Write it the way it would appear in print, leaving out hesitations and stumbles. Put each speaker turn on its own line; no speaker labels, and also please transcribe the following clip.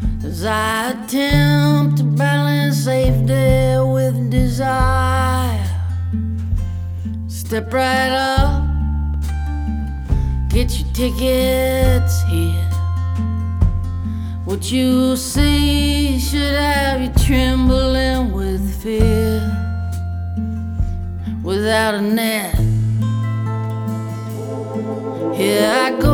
as I attempt to balance safety with desire. Step right up, get your tickets here. What you see should have you trembling with fear. Without a net, here I go.